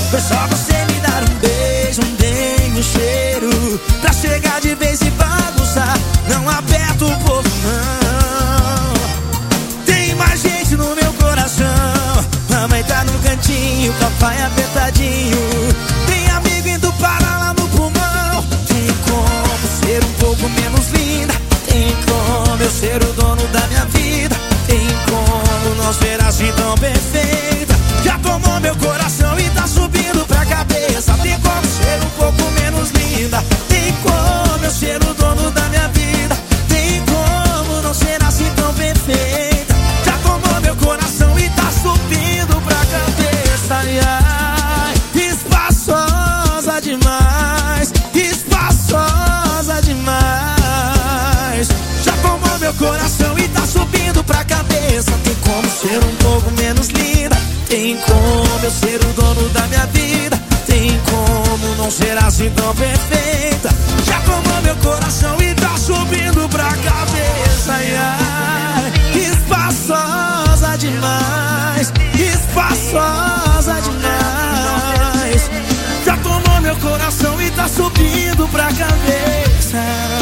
Foi só você me dar um beijo, um cheiro, pra chegar de vez e bagunçar. Não aperta o povo não. Tem mais gente no meu coração. Mamãe tá no cantinho, papai apertadinho. Tem amigo indo parar lá no pulmão. Tem como ser um pouco menos linda. Tem como eu ser o dono da minha vida. Tem como não ser assim tão perfeita. Já tomou meu coração e tá subindo pra cabeça. Tem como ser um pouco menos linda. Tem como eu ser o dono da minha vida. Tem como não ser assim tão perfeita. Já tomou meu coração e tá subindo pra cabeça. Ai, ai, espaçosa demais. Espaçosa demais. Já tomou meu coração e tá subindo pra cabeça. Tem como ser um pouco menos linda. Tem como eu ser o dono da minha vida. Tem como não ser assim tão perfeita. Já tomou meu coração e tá subindo pra cabeça. Ai, ai, espaçosa demais. Espaçosa demais. Já tomou meu coração e tá subindo pra cabeça.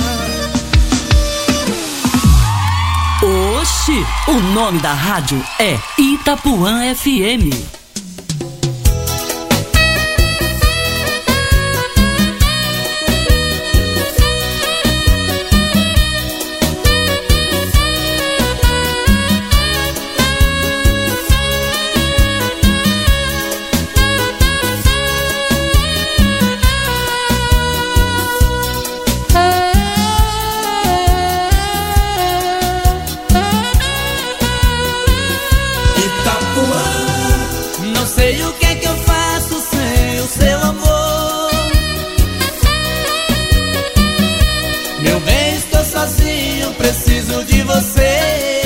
Oxi, o nome da rádio é Itapuã FM. Não sei o que é que eu faço sem o seu amor. Meu bem, estou sozinho, preciso de você.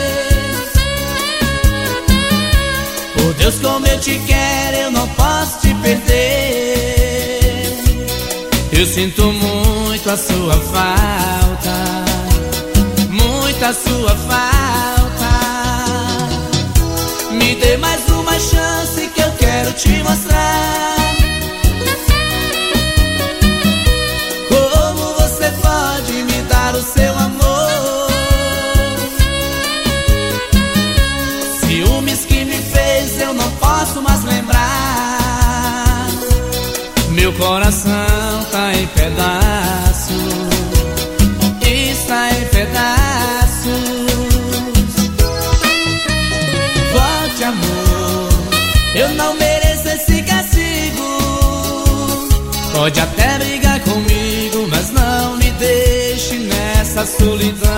Por Deus, como eu te quero, eu não posso te perder. Eu sinto muito a sua falta, muito a sua falta. Me dê mais uma chance que eu quero te mostrar como você pode me dar o seu amor. Ciúmes que me fez eu não posso mais lembrar. Meu coração tá em pedaços, está em pedaços. Volte, amor, eu não mereço esse castigo. Pode até brigar comigo, mas não me deixe nessa solidão.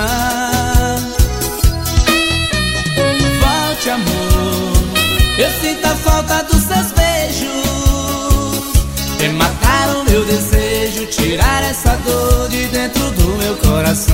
Volte, amor, eu sinto a falta dos seus beijos. E matar o meu desejo, tirar essa dor de dentro do meu coração.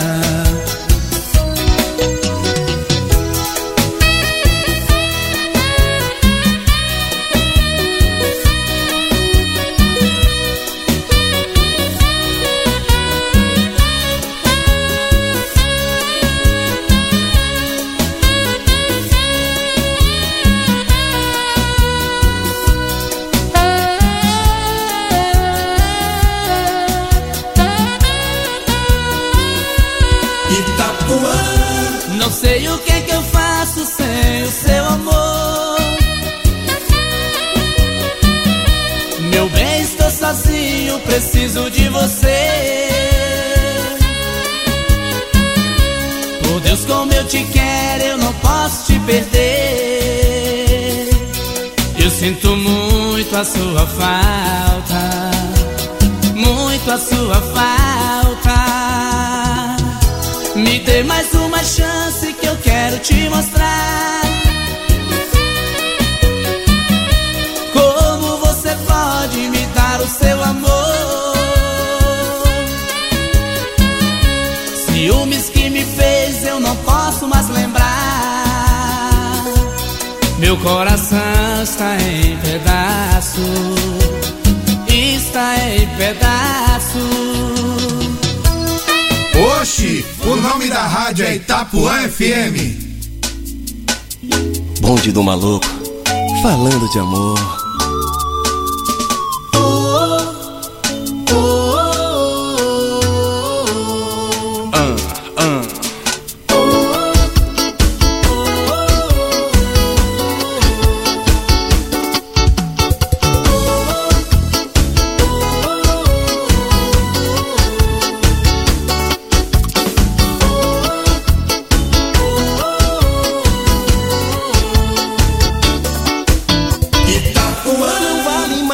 Não sei o que é que eu faço sem o seu amor. Meu bem, estou sozinho, preciso de você. Por Deus, como eu te quero, eu não posso te perder. Eu sinto muito a sua falta, muito a sua falta. Me dê mais uma chance que eu quero te mostrar como você pode me dar o seu amor. Ciúmes que me fez eu não posso mais lembrar. Meu coração está em pedaços, está em pedaços. Oxi, o nome da rádio é Itapuã FM. Bonde do maluco, falando de amor.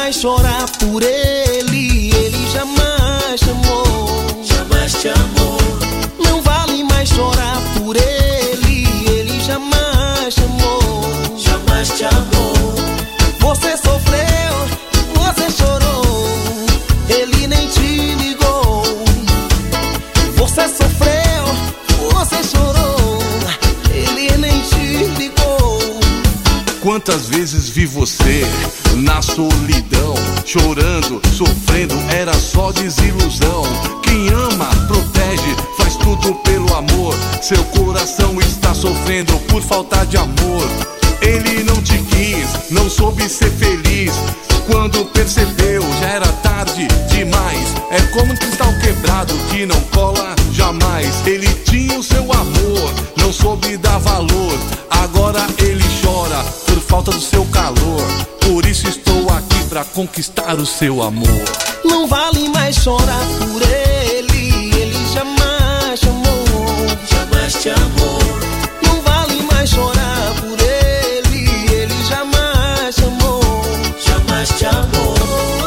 mais chorar por ele, ele jamais te amou. Jamais te amou. Não vale mais chorar por ele, ele jamais te amou. Jamais te amou. Você sofreu, você chorou, ele nem te ligou. Você sofreu, você chorou, ele nem te ligou. Quantas vezes vi você na solidão, chorando, sofrendo, era só desilusão. Quem ama, protege, faz tudo pelo amor. Seu coração está sofrendo por falta de amor. Ele não te quis, não soube ser feliz. Quando percebeu, já era tarde demais. É como um cristal quebrado que não cola jamais. Ele tinha o seu amor, não soube dar valor. Agora ele chora por falta do seu calor. Por isso estou aqui pra conquistar o seu amor. Não vale mais chorar por ele, ele jamais te amou. Jamais te amou. Não vale mais chorar por ele, ele jamais te amou. Jamais te amou.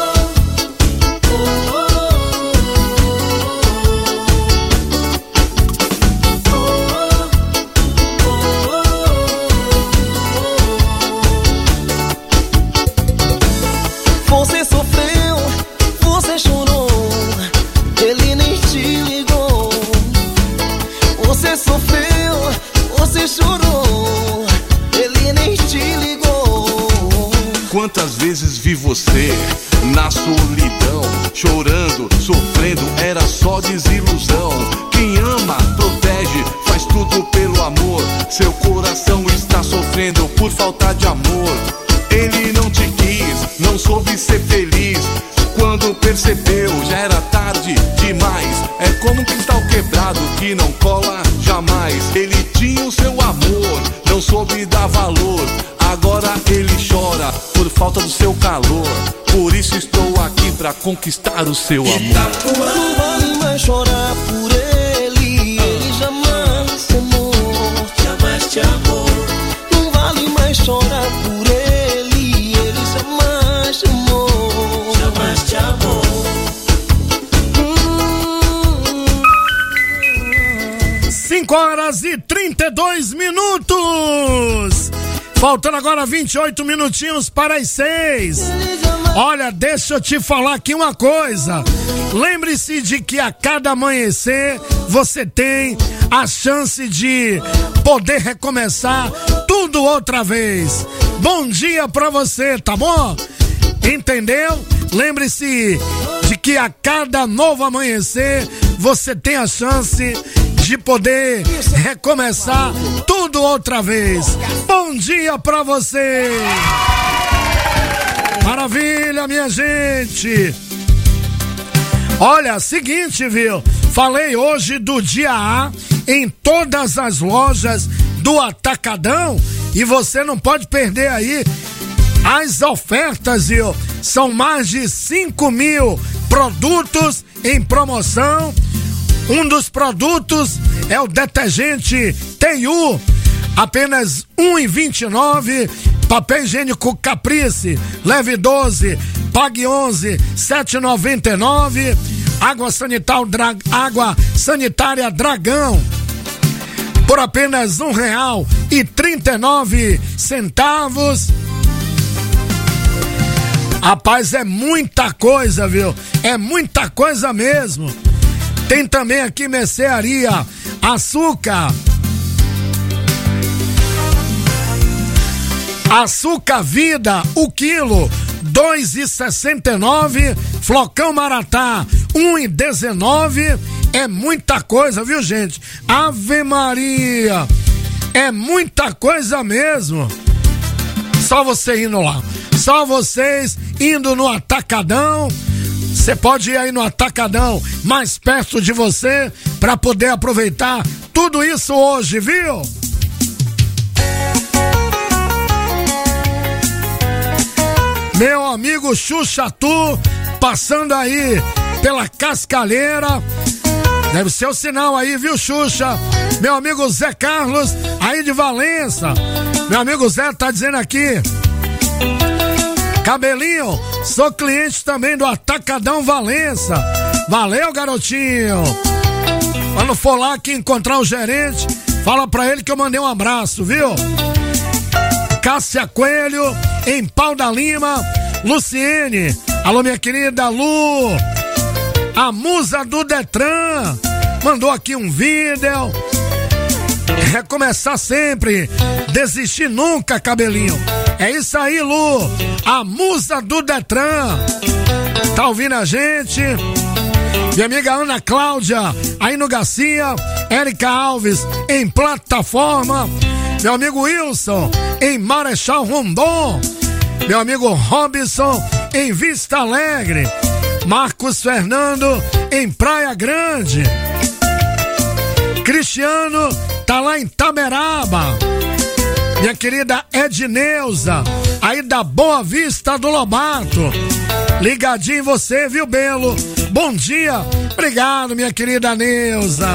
Você sofreu, você chorou, ele nem te ligou. Você sofreu, você chorou, ele nem te ligou. Quantas vezes vi você na solidão, chorando, sofrendo, era só desilusão. Quem ama, protege, faz tudo pelo amor. Seu coração está sofrendo por falta de amor. Ele não te quis, não soube ser feliz. Quando percebeu, já era tarde demais. É como um cristal quebrado que não cola jamais. Ele tinha o seu amor, não soube dar valor. Agora ele chora por falta do seu calor. Por isso estou aqui pra conquistar o seu amor. Não vale mais chorar por ele, ele jamais te amou. Jamais te amou. Não vale mais chorar por ele, ele jamais te amou. Jamais te amou. 5h32. Faltando agora 28 minutinhos para as 6. Olha, deixa eu te falar aqui uma coisa. Lembre-se de que a cada amanhecer você tem a chance de poder recomeçar tudo outra vez. Bom dia pra você, tá bom? Entendeu? Lembre-se de que a cada novo amanhecer você tem a chance de poder recomeçar tudo outra vez. Bom dia pra você! Maravilha, minha gente! Olha, seguinte, viu? Falei hoje do dia A em todas as lojas do Atacadão e você não pode perder aí as ofertas, viu? São mais de 5.000 produtos em promoção. Um dos produtos é o detergente TU, apenas R$1,29. Papel higiênico Caprice, leve 12, pague 11, R$7,99. Água sanitária Dragão, por apenas R$1,39. Rapaz, é muita coisa, viu? É muita coisa mesmo. Tem também aqui mercearia açúcar. Açúcar Vida, o quilo, R$2,69. Flocão Maratá, R$1,19. É muita coisa, viu, gente? Ave Maria! É muita coisa mesmo. Só você indo lá. Só vocês indo no Atacadão. Você pode ir aí no Atacadão mais perto de você para poder aproveitar tudo isso hoje, viu? Meu amigo Xuxatu, passando aí pela Cascalheira. Deve ser o sinal aí, viu, Xuxa? Meu amigo Zé Carlos, aí de Valença. Meu amigo Zé tá dizendo aqui: Cabelinho, sou cliente também do Atacadão Valença. Valeu, garotinho. Quando for lá aqui encontrar o gerente, fala pra ele que eu mandei um abraço, viu? Cássia Coelho, em Pau da Lima. Luciene, alô minha querida Lu, a musa do Detran, mandou aqui um vídeo. Recomeçar sempre, desistir nunca, Cabelinho. É isso aí, Lu, a musa do Detran. Tá ouvindo a gente? Minha amiga Ana Cláudia, aí no Garcia. Érica Alves, em Plataforma. Meu amigo Wilson, em Marechal Rondon. Meu amigo Robson, em Vista Alegre. Marcos Fernando, em Praia Grande. Cristiano, tá lá em Taberaba. Minha querida Edneuza, aí da Boa Vista do Lobato. Ligadinho em você, viu, Belo? Bom dia. Obrigado, minha querida Neuza.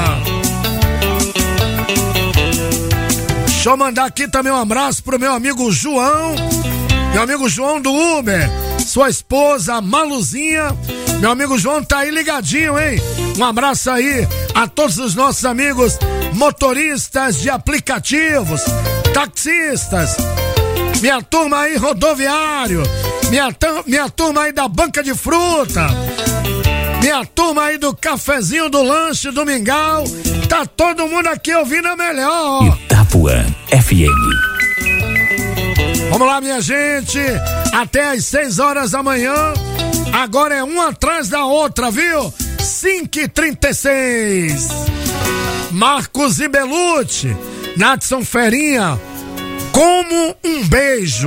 Deixa eu mandar aqui também um abraço pro meu amigo João. Meu amigo João do Uber, sua esposa Maluzinha. Meu amigo João tá aí ligadinho, hein? Um abraço aí a todos os nossos amigos motoristas de aplicativos, taxistas, minha turma aí rodoviário, minha turma aí da banca de fruta, minha turma aí do cafezinho do lanche do Mingau. Tá todo mundo aqui ouvindo a melhor. Itapuã FM. Vamos lá, minha gente, até às 6 horas da manhã. Agora é uma atrás da outra, viu? 5h36. Marcos e Belucci, Natson Ferinha, Como um Beijo.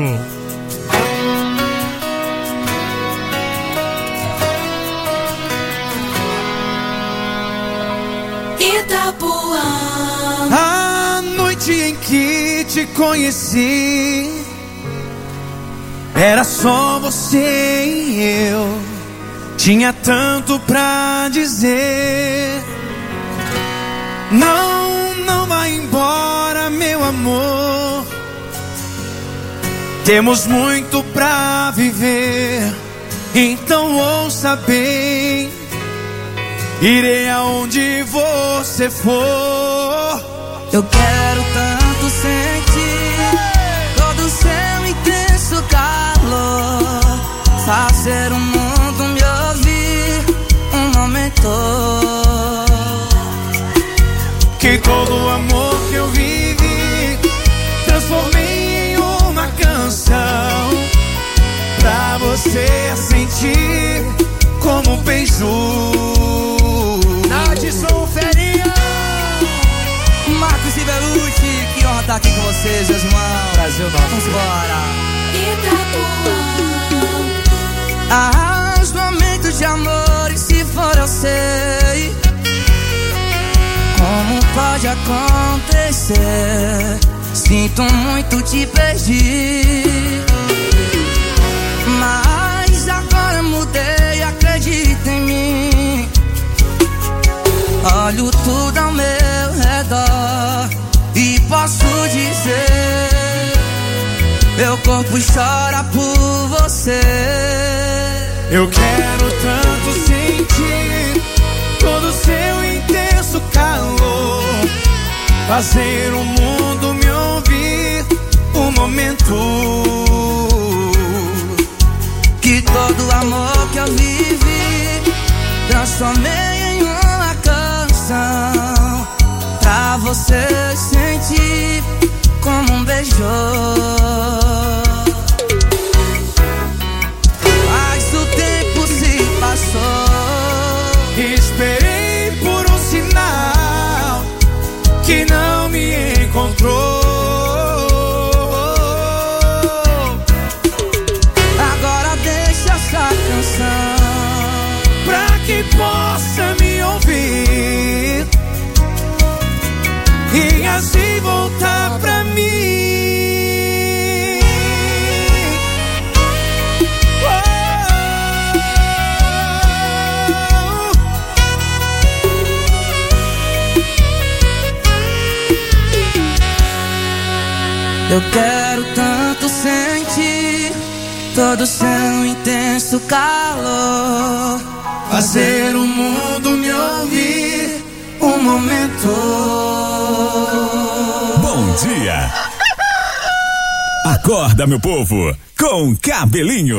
Itapuã. A noite em que te conheci, era só você e eu. Tinha tanto pra dizer. Não, não vai embora, meu amor. Temos muito pra viver. Então ouça bem. Irei aonde você for. Eu quero tanto sentir todo o seu intenso calor. Fazer o mundo me ouvir um momento. Que todo o amor que eu vivi transformei em uma canção, pra você sentir como um beijo. Natson Ferinha, Marcos e Belucci, que honra estar aqui com vocês, meus irmãos. Brasil nosso. Vamos embora. Itapuã. Os momentos de amor, e se for eu sei como pode acontecer. Sinto muito te perder, mas agora mudei, acredita em mim. Olho tudo ao meu redor e posso dizer, meu corpo chora por você. Eu quero tanto sentir todo o seu intenso calor, fazer o mundo me ouvir um momento. Que todo o amor que eu vivi transformei em uma canção, pra você sentir como um beijo. Mas o tempo se passou, esperei por um sinal que não me encontrou. agora deixa essa canção Pra que possa me ouvir e assim voltar pra mim. Eu quero tanto sentir todo seu intenso calor, fazer o mundo me ouvir um momento. Bom dia. Acorda, meu povo, com Cabelinho.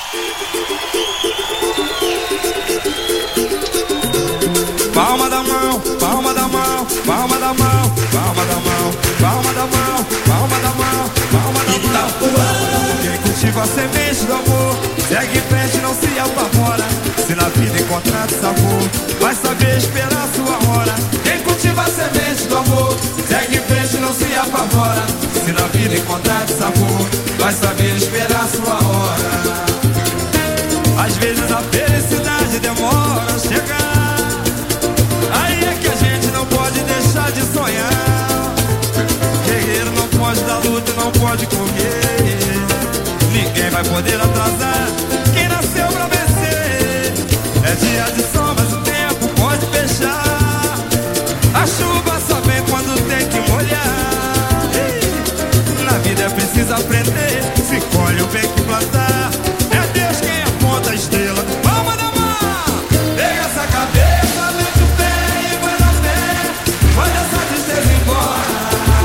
Palma da mão, palma da mão, palma da mão, palma da mão, palma da mão, palma da mão, palma da mão. Quem cultiva a semente do amor, segue em frente, não se apavora. Se na vida encontrar sabor, vai saber esperar sua hora. Quem cultiva a semente do amor, segue em frente, não se apavora. Se na vida encontrar sabor, vai saber esperar sua hora. Às vezes a felicidade demora a chegar. Aí é que a gente não pode deixar de sonhar. Guerreiro não pode dar luta, não pode correr. Ninguém vai poder atrasar quem nasceu pra vencer. É dia de sol, mas o tempo pode fechar. A chuva só vem quando tem que molhar. Na vida é preciso aprender. Se colhe o bem que plantar. É Deus quem aponta a estrela. Palma da mão, pega essa cabeça, mete o pé e vai na fé. Manda essa tristeza embora.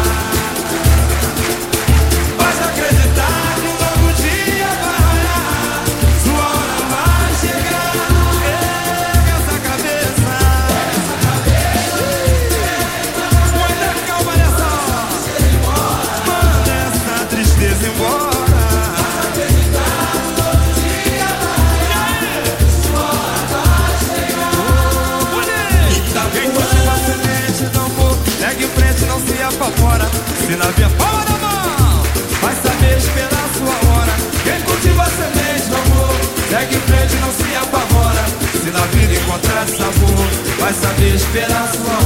Basta acreditar que um novo dia vai raiar. Sua hora vai chegar. Pega essa cabeça. Manda calma nessa hora. Manda essa tristeza embora. Segue em frente, não se apavora. Se na via palma da mão, vai saber esperar sua hora. Quem cultiva a semente do amor, segue em frente, não se apavora. Se na vida encontrar sabor, vai saber esperar sua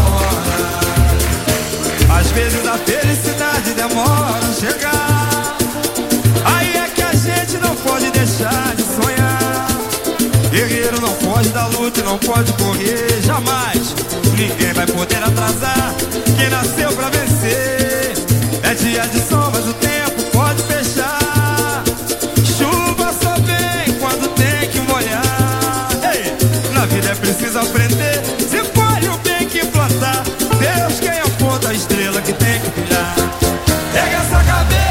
hora. Às vezes a felicidade demora a chegar. Aí é que a gente não pode deixar de sonhar. Guerreiro não pode dar luta e não pode correr jamais. Ninguém vai poder atrasar quem nasceu pra vencer. É dia de sol, mas o tempo pode fechar. Chuva só vem quando tem que molhar. Ei, na vida é preciso aprender. Se colhe o bem que plantar. Deus quem aponta a estrela que tem que brilhar. Pega essa cabeça.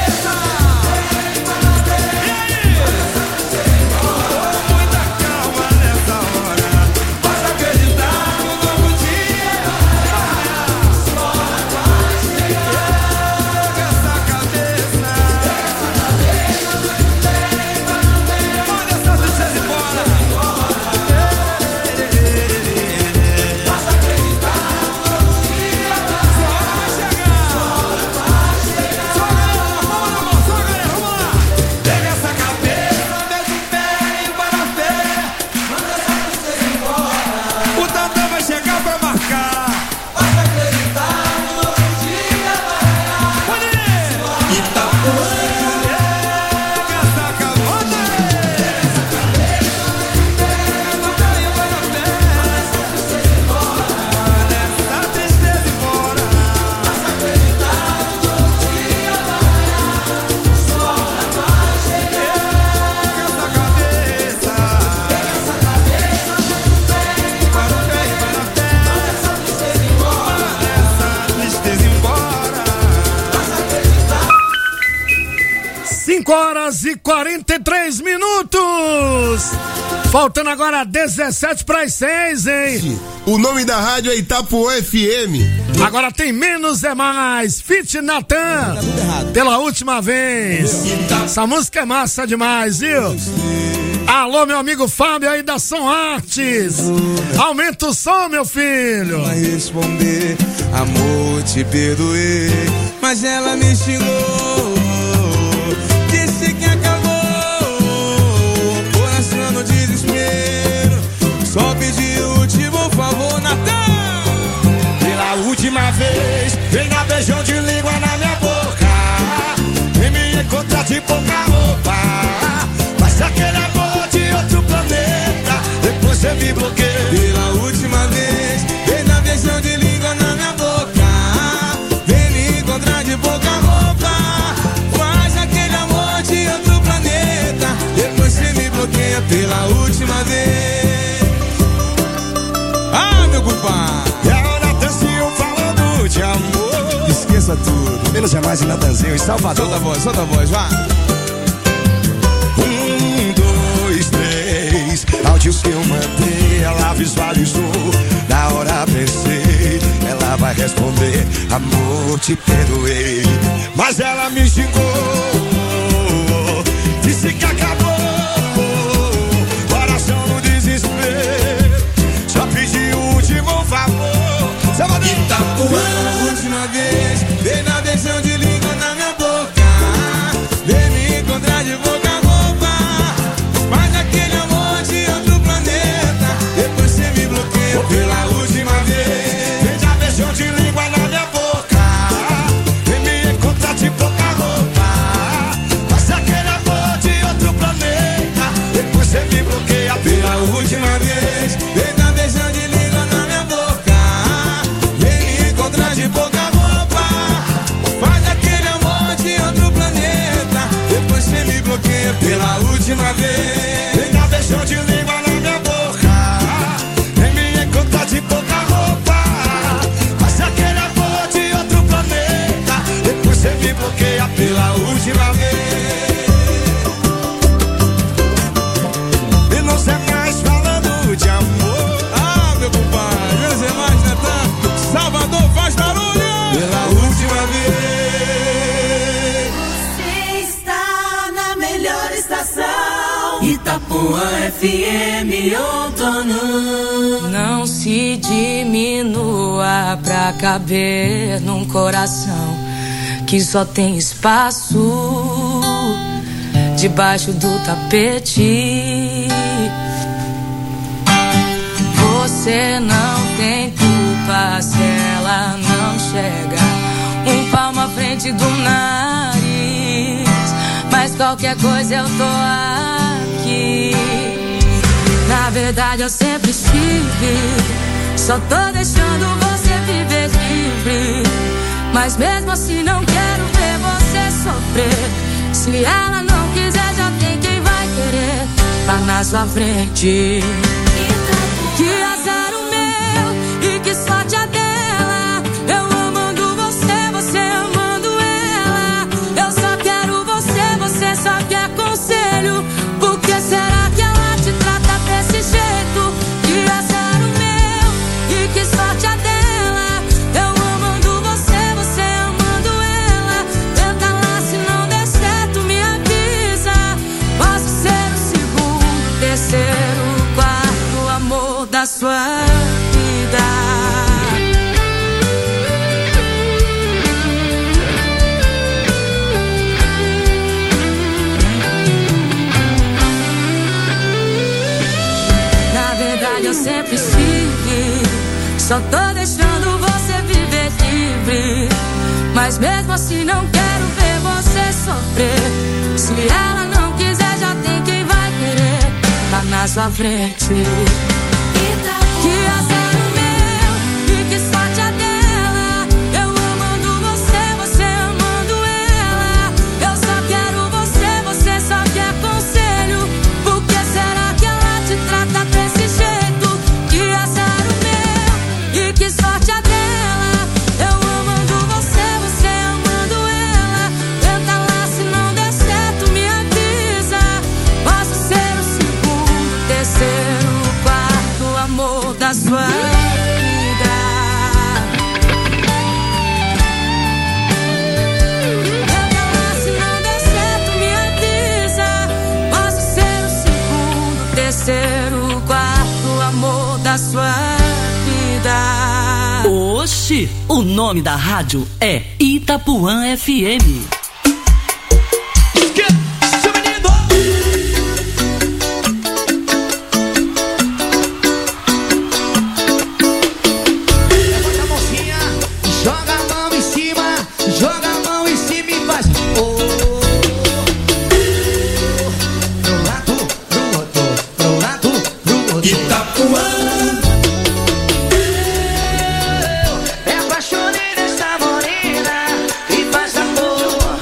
Horas e 43 minutos. Faltando agora 17 para as 6, hein? O nome da rádio é Itapuã FM. Agora tem Menos é Mais. Fit Natan. Pela última vez. Essa música é massa demais, viu? Alô, meu amigo Fábio aí da Som Artes. Aumenta o som, meu filho. Vai responder, amor, te perdoei, mas ela me xingou. Disse que acabou, coração no desespero. Só pedi o último favor, Natan. Pela última vez, vem dar beijão de língua na minha boca. Vem me encontrar de pouca roupa. Mas aquele amor de outro planeta, depois você me bloqueia. Pela última vez, vem dar beijão de língua na minha boca. Vem me encontrar de pouca roupa. bloqueia pela última vez. Ah, meu compadre. E a Natanzinho falando de amor. Esqueça tudo, menos jamais em Natanzinho, em Salvador. Solta a voz, vá. 1, 2, 3. Áudio que eu mandei, ela visualizou. Na hora pensei, ela vai responder: amor, te perdoei. Mas ela me xingou, disse que acabou. Coração no desespero, só pedi o último favor. Salvador, Itapuã, última vez, vem na deixão de língua na minha boca. Vem me encontrar de boca a boca. Faz aquele amor de outro planeta. Depois você me bloqueia pela última vez. Vem na deixão de língua na minha boca. Vem me encontrar de boca a boca. Faz aquele amor de outro planeta. Depois você me bloqueia pela última vez. Vem na deixão de língua na minha boca. Vem me encontrar de boca a boca. Faz aquele amor de outro planeta. Depois você me bloqueia pela última vez. Vem na deixão de língua na minha boca. Vem me encontrar de boca a boca. Faz aquele amor de outro planeta. Depois você me bloqueia pela última vez. E não sei mais falando de amor. Ah, meu compadre, não sei mais, Natan. Salvador faz barulho pela última vez. Você está na melhor estação, Itapuã FM outono. Não se diminua pra caber num coração que só tem espaço debaixo do tapete. Você não tem culpa se ela não chega um palmo à frente do nariz. Mas qualquer coisa eu tô aqui. Na verdade eu sempre estive, só tô deixando você viver livre. Mas mesmo assim não quero ver você sofrer. Se ela não quiser, já tem quem vai querer. Tá na sua frente. Que azar o meu e que sorte a dela. Eu amando você, você amando ela. Eu só quero você, você só quer conselho. Por que será que ela te trata desse jeito? Que azar o meu e que sorte a dela. Eu amando você, você amando ela. Tenta lá, se não der certo me avisa. Posso ser o segundo, terceiro, quarto amor da sua vida. Na verdade eu sempre estive, só tô deixando você viver livre. Mas mesmo assim não quero ver você sofrer. Se ela não quiser, já tem quem vai querer. Tá na sua frente. Que azar o meu e que sorte a dela. Eu amando você, você amando ela. Eu só quero você, você só quer conselho. Por que será que ela te trata desse jeito? Que azar o meu e que sorte a dela. Eu amando você, você amando ela. Tenta lá, se não der certo me avisa. Posso ser o segundo, terceiro, quarto amor da sua vida. Tenta lá, se não der certo me avisa. Posso ser o segundo, terceiro, quarto amor da sua vida. Oxi, o nome da rádio é Itapuã FM. Joga a mão em cima, joga a mão em cima e faz pro lado, pro outro, pro lado, pro outro. Itapuã. Me apaixonei nessa morena e faz amor.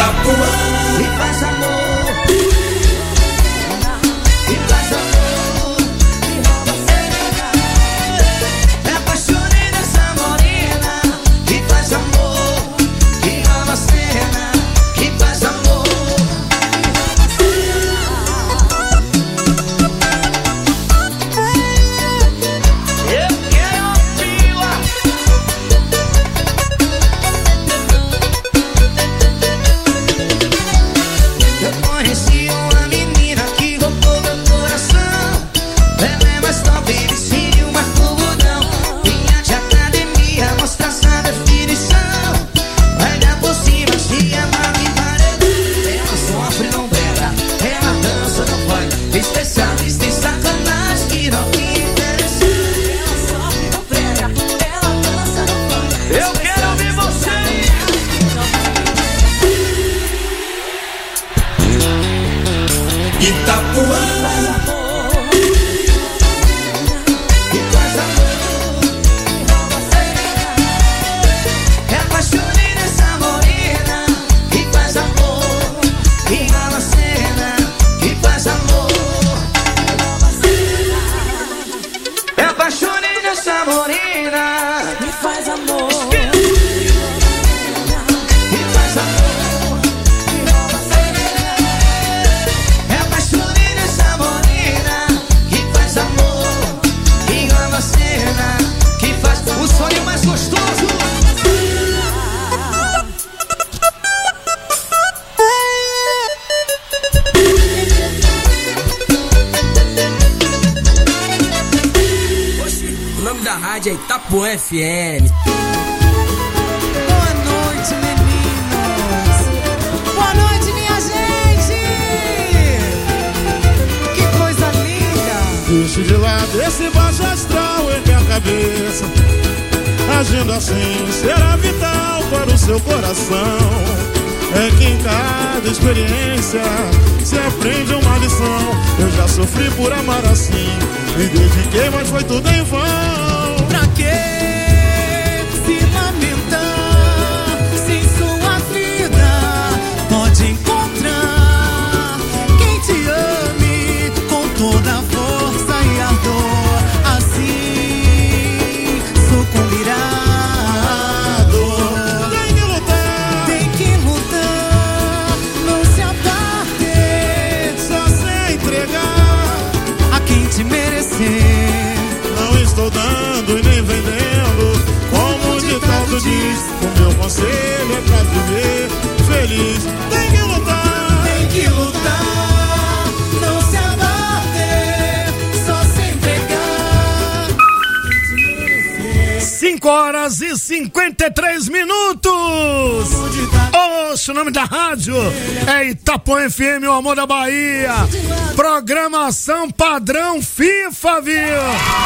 Itapuã. E faz amor. E faz amor. Me apaixonei nessa morena. E faz amor. Que rola cena. Que faz amor. Especialista em sacanagem que não me interessa. Ela sofre, não prega, ela dança, não faz. Eu quero ouvir você. Itapuã. E faz amor. Me apaixonei nessa morena. E faz amor. E rola cena. E faz amor. Me apaixonei nessa morena. Me faz amor. Me faz amor. Me apaixonei nessa morena. Que faz amor. Que rola cena. Que faz o sonho mais gostoso. O nome da rádio é Itapuã FM. Boa noite, meninos. Boa noite, minha gente. Que coisa linda. Deixe de lado esse baixo astral em minha cabeça. Agindo assim será vital para o seu coração. É que em cada experiência se aprende uma lição. Eu já sofri por amar assim, me dediquei, mas foi tudo em vão. Pra que se lamentar se em sua vida pode encontrar quem te ame com toda a força e ardor? Assim sucumbirá. Tem que lutar, não se aparte, só se entregar a quem te merecer. Não estou dando e nem vendendo, como o ditado diz. O meu conselho é pra viver feliz. Tem que lutar, não se abater, só se entregar. 5h53. Ouça, o nome da rádio é Itapuã FM, o amor da Bahia. Programação padrão FIFA, viu?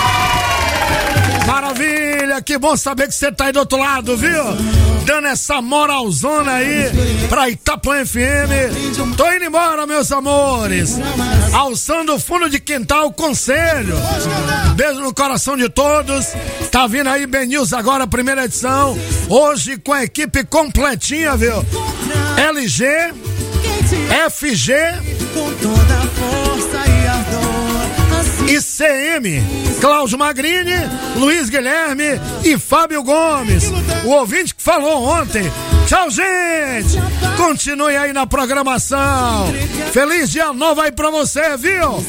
Maravilha, que bom saber que você tá aí do outro lado, viu? Dando essa moralzona aí pra Itapuã FM. Tô indo embora, meus amores. Alçando o fundo de quintal, conselho. Beijo no coração de todos. Tá vindo aí Ben News agora, primeira edição. Hoje com a equipe completinha, viu? LG, FG e CM, Cláudio Magrini, Luiz Guilherme e Fábio Gomes. O ouvinte que falou ontem. Tchau, gente! Continue aí na programação. Feliz dia novo aí pra você, viu?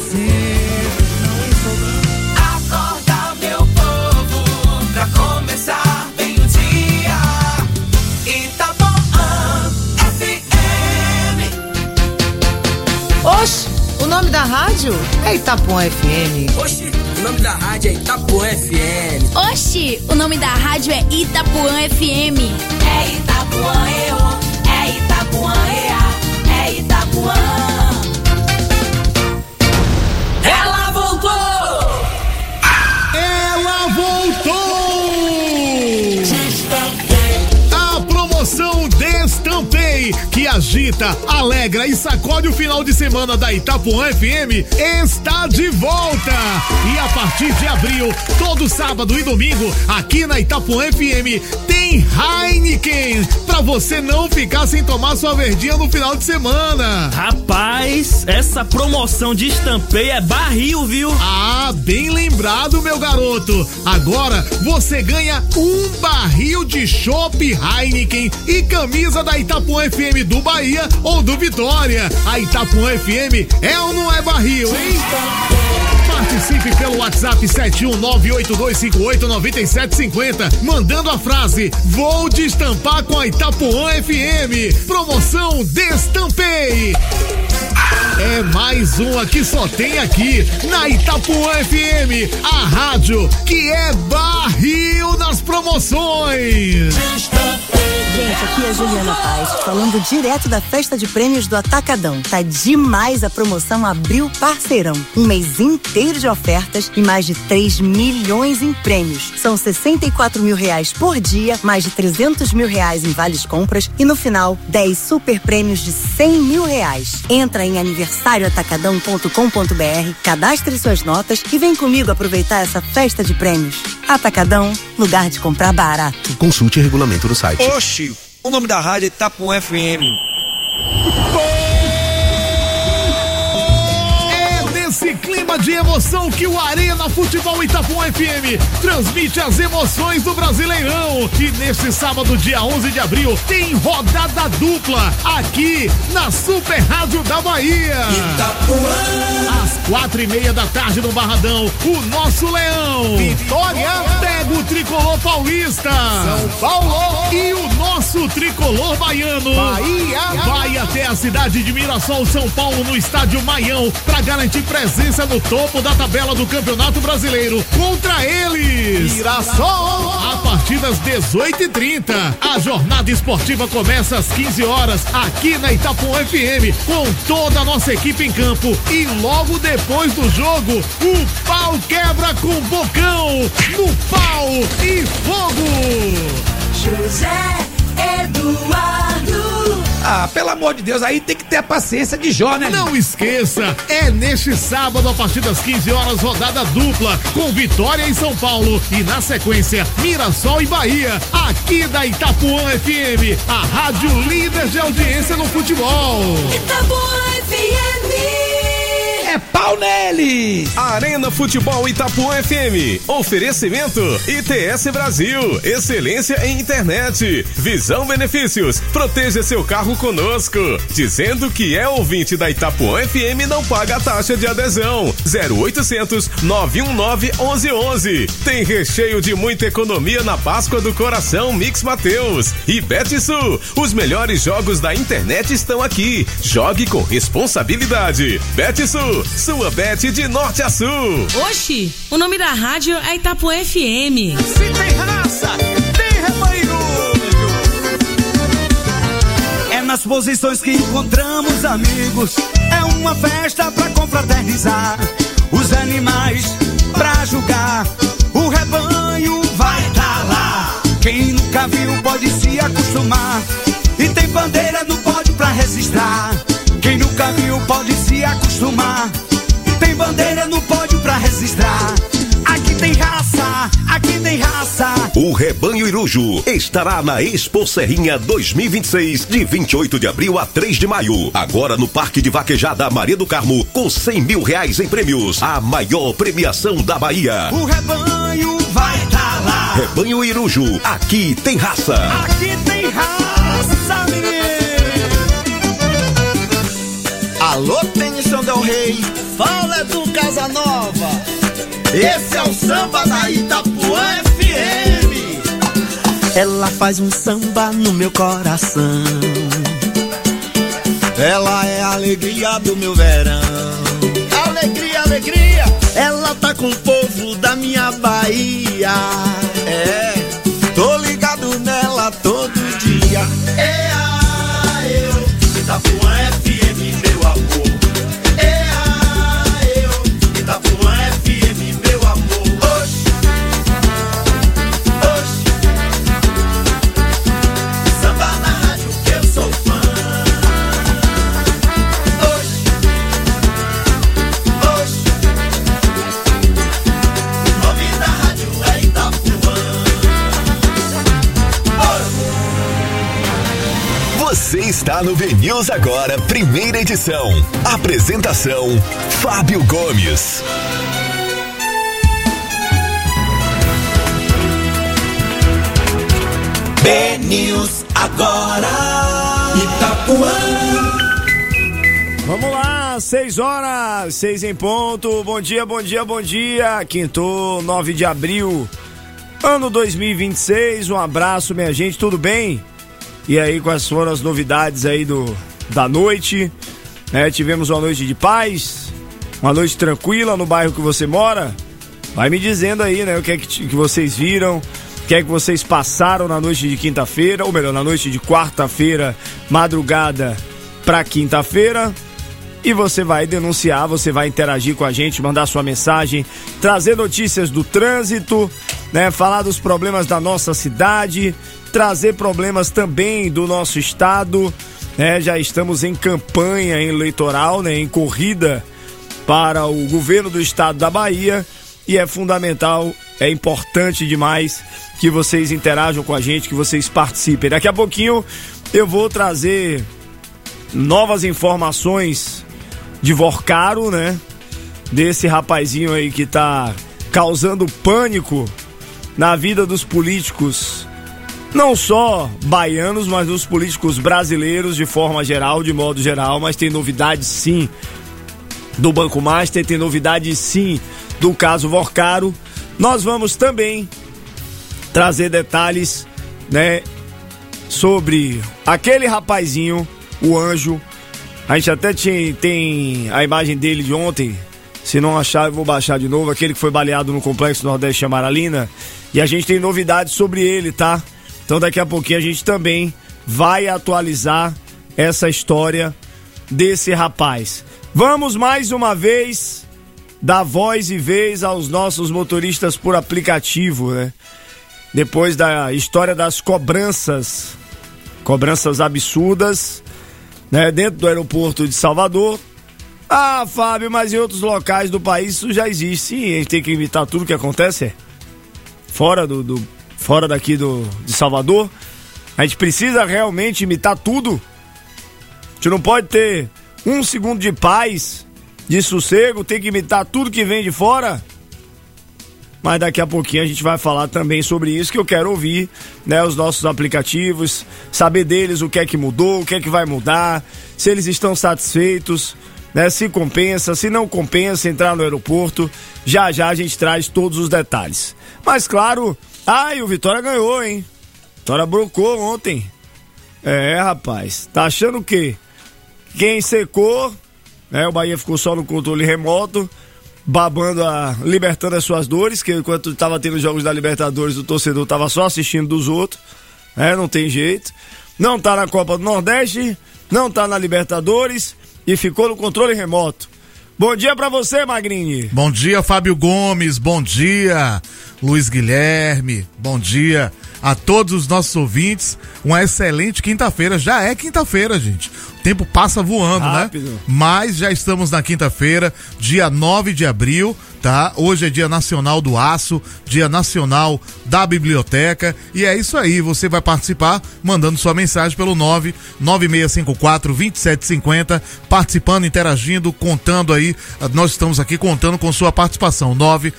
Acorda, meu povo, pra começar bem o dia. Itapuã FM. Oxe, o nome da rádio é Itapuã FM. Oxi, o nome da rádio é Itapuã FM. Oxi, o nome da rádio é Itapuã FM. É Itapuã, é Itapuã, é Itapuã. Ela voltou! Ela voltou! A promoção Destampei, que agita, alegra e sacode o final de semana da Itapuã FM, está de volta. E a partir de abril, todo sábado e domingo, aqui na Itapuã FM, tem tem Heineken, pra você não ficar sem tomar sua verdinha no final de semana. Rapaz, essa promoção de estampeio é barril, viu? Ah, bem lembrado, meu garoto. Agora você ganha um barril de chopp Heineken e camisa da Itapuã FM do Bahia ou do Vitória. A Itapuã FM é ou não é barril, hein? Participe pelo WhatsApp 71982589750, mandando a frase: vou destampar com a Itapuã FM. Promoção Destampei. É mais uma que só tem aqui na Itapuã FM, a rádio que é barril nas promoções. Gente, aqui é a Juliana Paz, falando direto da festa de prêmios do Atacadão. Tá demais a promoção Abril Parceirão. Um mês inteiro de ofertas e mais de 3 milhões em prêmios. São 64 mil reais por dia, mais de 300 mil reais em vales compras e no final, 10 super prêmios de 100 mil reais. Entra em aniversarioatacadão.com.br, cadastre suas notas e vem comigo aproveitar essa festa de prêmios. Atacadão, lugar de comprar barato. Consulte o regulamento no site. Oxi, o nome da rádio é Itapuã FM. Esse clima de emoção que o Arena Futebol Itapuã FM transmite as emoções do Brasileirão. E neste sábado, dia 11 de abril, tem rodada dupla aqui na Super Rádio da Bahia. Itapuã. Às 4:30 da tarde no Barradão, o nosso Leão Vitória pega o tricolor paulista São Paulo e o nosso tricolor baiano Bahia vai até a cidade de Mirassol, São Paulo, no estádio Maião, para garantir presença no topo da tabela do Campeonato Brasileiro contra eles, Mirassol. A partir das 18h30, a jornada esportiva começa às 15 horas aqui na Itapuã FM, com toda a nossa equipe em campo. E logo depois do jogo, o pau quebra com o Bocão no Pau e Fogo. José Eduardo. Ah, pelo amor de Deus, aí tem que ter a paciência de Jó, né? Não esqueça, é neste sábado a partir das 15 horas, rodada dupla com Vitória em São Paulo e na sequência Mirassol e Bahia, aqui da Itapuã FM, a rádio líder de audiência no futebol. Itapuã FM. É pau neles! Arena Futebol Itapuã FM. Oferecimento ITS Brasil. Excelência em internet. Visão Benefícios. Proteja seu carro conosco. Dizendo que é ouvinte da Itapuã FM, não paga a taxa de adesão. 0800 919 1111. Tem recheio de muita economia na Páscoa do Coração Mix Mateus. E Betsul. Os melhores jogos da internet estão aqui. Jogue com responsabilidade. Betsul. Sua bet de norte a sul. Oxi, o nome da rádio é Itapuã FM. Se tem raça, tem rebanho. É nas posições que encontramos amigos. É uma festa pra confraternizar. Os animais pra julgar. O rebanho vai tá lá. Quem nunca viu pode se acostumar. E tem bandeira no pódio pra registrar. Quem nunca viu pode se acostumar. Tem bandeira no pódio pra registrar. Aqui tem raça, aqui tem raça. O Rebanho Iruju estará na Expo Serrinha 2026, de 28 de abril a 3 de maio. Agora no Parque de Vaquejada Maria do Carmo, com 100 mil reais em prêmios. A maior premiação da Bahia. O rebanho vai tá lá. Rebanho Iruju, aqui tem raça. Aqui tem raça, menino. Alô, Tennyson Del Rey, fala do Casanova. Esse é o samba da Itapuã FM. Ela faz um samba no meu coração. Ela é a alegria do meu verão. Alegria, alegria. Ela tá com o povo da minha Bahia. É, tô ligado nela todo dia. É a eu, Itapuã FM, meu amor. É a eu, Itapuã FM, meu amor. Oxi, oxi. Samba na rádio que eu sou fã. Oxi, oxi. O nome da rádio é Itapuã. Você está no BNews Agora, primeira edição. Apresentação, Fábio Gomes. BNews Agora, Itapuã. Vamos lá, 6h, 6 em ponto. Bom dia, bom dia, bom dia. Quinto, 9 de abril, ano 2026. Um abraço, minha gente, tudo bem? E aí, quais foram as novidades aí da noite? Tivemos uma noite de paz, uma noite tranquila no bairro que você mora? Vai me dizendo aí, né, o que é que vocês viram, o que é que vocês passaram na noite de quinta-feira, ou melhor, na noite de quarta-feira, madrugada pra quinta-feira. E você vai denunciar, você vai interagir com a gente, mandar sua mensagem, trazer notícias do trânsito, né, falar dos problemas da nossa cidade, trazer problemas também do nosso estado, né? Já estamos em campanha eleitoral, né, em corrida para o governo do estado da Bahia, e é fundamental, é importante demais que vocês interajam com a gente, que vocês participem. Daqui a pouquinho eu vou trazer novas informações de Vorcaro, né? Desse rapazinho aí que tá causando pânico na vida dos políticos, não só baianos, mas dos políticos brasileiros de forma geral, de modo geral. Mas tem novidades sim do Banco Master, tem novidades sim do caso Vorcaro. Nós vamos também trazer detalhes, né, sobre aquele rapazinho, o Anjo. A gente até tem a imagem dele de ontem. Se não achar, eu vou baixar de novo. Aquele que foi baleado no Complexo Nordeste Amaralina. E a gente tem novidades sobre ele, tá? Então daqui a pouquinho a gente também vai atualizar essa história desse rapaz. Vamos mais uma vez dar voz e vez aos nossos motoristas por aplicativo, né? Depois da história das cobranças absurdas, né, dentro do aeroporto de Salvador. Ah, Fábio, mas em outros locais do país isso já existe. Sim, a gente tem que imitar tudo que acontece fora daqui de Salvador. A gente precisa realmente imitar tudo. A gente não pode ter um segundo de paz, de sossego, tem que imitar tudo que vem de fora. Mas daqui a pouquinho a gente vai falar também sobre isso, que eu quero ouvir, né, os nossos aplicativos, saber deles o que é que mudou, o que é que vai mudar, se eles estão satisfeitos, né, se compensa, se não compensa entrar no aeroporto. Já a gente traz todos os detalhes. Mas claro, e o Vitória ganhou, hein? Vitória brocou ontem. Rapaz, tá achando o quê? Quem secou, né, o Bahia ficou só no controle remoto, babando, libertando as suas dores, que enquanto tava tendo jogos da Libertadores, o torcedor tava só assistindo dos outros, não tem jeito. Não tá na Copa do Nordeste, não tá na Libertadores e ficou no controle remoto. Bom dia pra você, Magrini. Bom dia, Fábio Gomes, bom dia, Luiz Guilherme, bom dia a todos os nossos ouvintes. Uma excelente quinta-feira, já é quinta-feira, gente. O tempo passa voando, rápido, né? Mas já estamos na quinta-feira, dia 9 de abril, tá? Hoje é dia nacional do aço, dia nacional da biblioteca, e é isso aí, você vai participar mandando sua mensagem pelo 99654-2750, participando, interagindo, contando aí, nós estamos aqui contando com sua participação,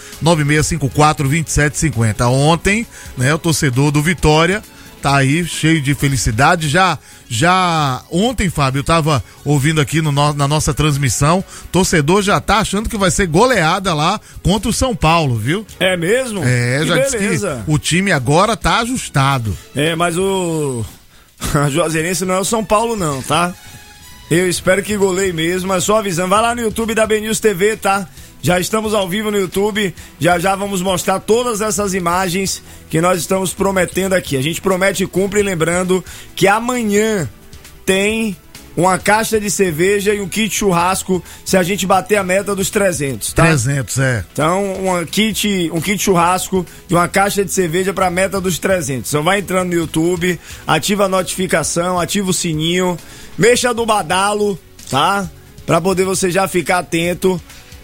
99654-2750. Ontem, né, o torcedor do Vitória tá aí cheio de felicidade. Já ontem, Fábio, eu tava ouvindo aqui na nossa transmissão, torcedor já tá achando que vai ser goleada lá contra o São Paulo, viu? É mesmo? Já disse que o time agora tá ajustado. Mas o Juazeirense não é o São Paulo não, tá? Eu espero que goleie mesmo, mas só avisando, vai lá no YouTube da BNews TV, tá? Já estamos ao vivo no YouTube, já vamos mostrar todas essas imagens que nós estamos prometendo aqui. A gente promete e cumpre, lembrando que amanhã tem uma caixa de cerveja e um kit churrasco se a gente bater a meta dos 300, tá? 300, Então, um kit churrasco e uma caixa de cerveja pra meta dos 300. Então vai entrando no YouTube, ativa a notificação, ativa o sininho, mexa do badalo, tá? Pra poder você já ficar atento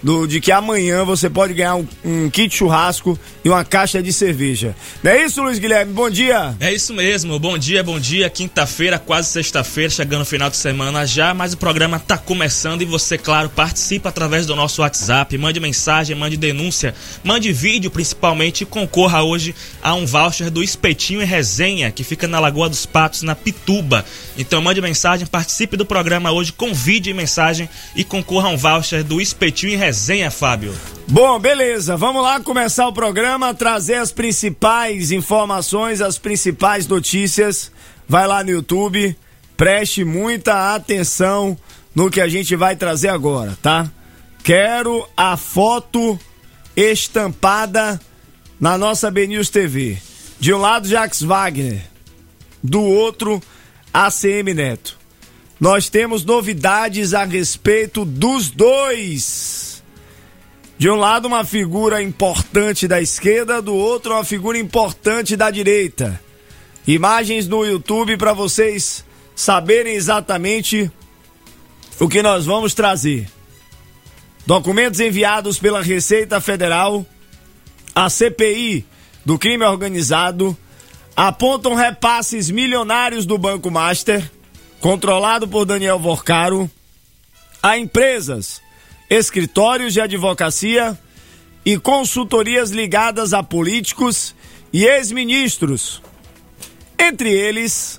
de que amanhã você pode ganhar um kit churrasco e uma caixa de cerveja. Não é isso, Luiz Guilherme? Bom dia. É isso mesmo, bom dia. Quinta-feira, quase sexta-feira, chegando no final de semana já, mas o programa tá começando e você, claro, participa através do nosso WhatsApp, mande mensagem, mande denúncia, mande vídeo principalmente e concorra hoje a um voucher do Espetinho e Resenha, que fica na Lagoa dos Patos, na Pituba. Então mande mensagem, participe do programa hoje com vídeo e mensagem e concorra a um voucher do Espetinho e Resenha, Fábio. Bom, beleza, vamos lá começar o programa, trazer as principais informações, as principais notícias. Vai lá no YouTube, preste muita atenção no que a gente vai trazer agora, tá? Quero a foto estampada na nossa BNews TV. De um lado, Jacques Wagner, do outro, ACM Neto. Nós temos novidades a respeito dos dois. De um lado, uma figura importante da esquerda, do outro, uma figura importante da direita. Imagens no YouTube para vocês saberem exatamente o que nós vamos trazer. Documentos enviados pela Receita Federal à CPI do crime organizado apontam repasses milionários do Banco Master, controlado por Daniel Vorcaro, a empresas, escritórios de advocacia e consultorias ligadas a políticos e ex-ministros. Entre eles,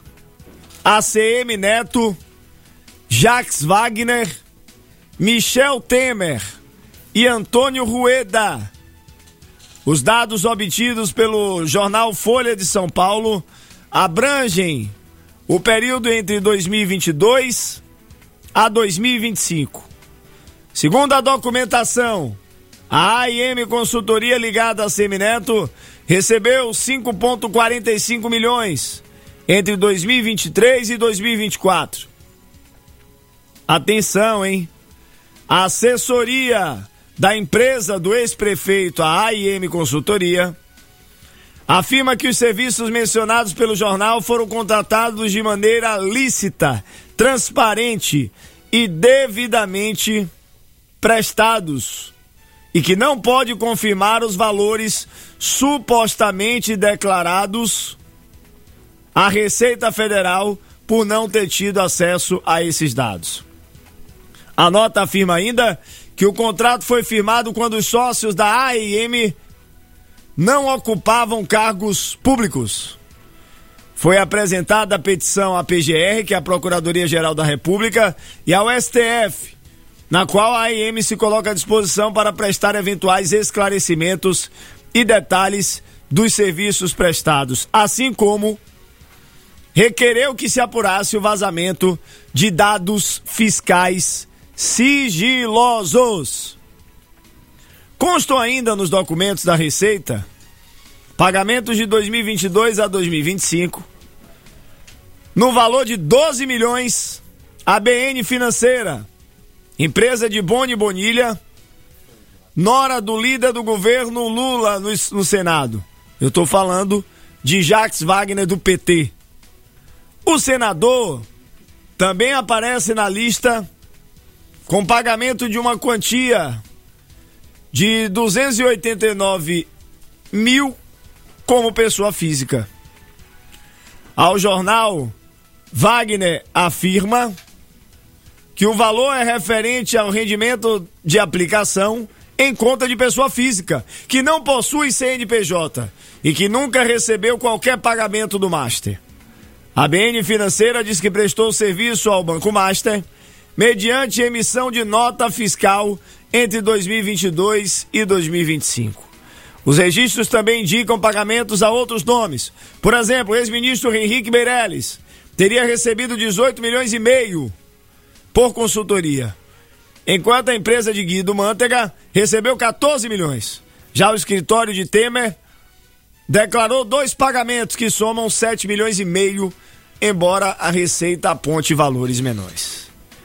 ACM Neto, Jacques Wagner, Michel Temer e Antônio Rueda. Os dados obtidos pelo jornal Folha de São Paulo abrangem o período entre 2022 a 2025. Segundo a documentação, a AIM Consultoria ligada a ACM Neto recebeu 5,45 milhões entre 2023 e 2024. Atenção, hein? A assessoria da empresa do ex-prefeito, a AIM Consultoria, afirma que os serviços mencionados pelo jornal foram contratados de maneira lícita, transparente e devidamente prestados e que não pode confirmar os valores supostamente declarados à Receita Federal por não ter tido acesso a esses dados. A nota afirma ainda que o contrato foi firmado quando os sócios da AIM não ocupavam cargos públicos. Foi apresentada a petição à PGR, que é a Procuradoria-Geral da República, e ao STF, na qual a AIM se coloca à disposição para prestar eventuais esclarecimentos e detalhes dos serviços prestados, assim como requereu que se apurasse o vazamento de dados fiscais sigilosos. Constam ainda nos documentos da Receita pagamentos de 2022 a 2025 no valor de 12 milhões à BN Financeira, empresa de Boni Bonilha, nora do líder do governo Lula no Senado. Eu estou falando de Jacques Wagner do PT. O senador também aparece na lista com pagamento de uma quantia de 289 mil como pessoa física. Ao jornal, Wagner afirma que o valor é referente ao rendimento de aplicação em conta de pessoa física, que não possui CNPJ e que nunca recebeu qualquer pagamento do Master. A BN Financeira diz que prestou serviço ao Banco Master mediante emissão de nota fiscal entre 2022 e 2025. Os registros também indicam pagamentos a outros nomes. Por exemplo, o ex-ministro Henrique Meirelles teria recebido 18 milhões e meio por consultoria, enquanto a empresa de Guido Mantega recebeu 14 milhões. Já o escritório de Temer declarou 2 pagamentos que somam 7 milhões e meio, embora a Receita aponte valores menores.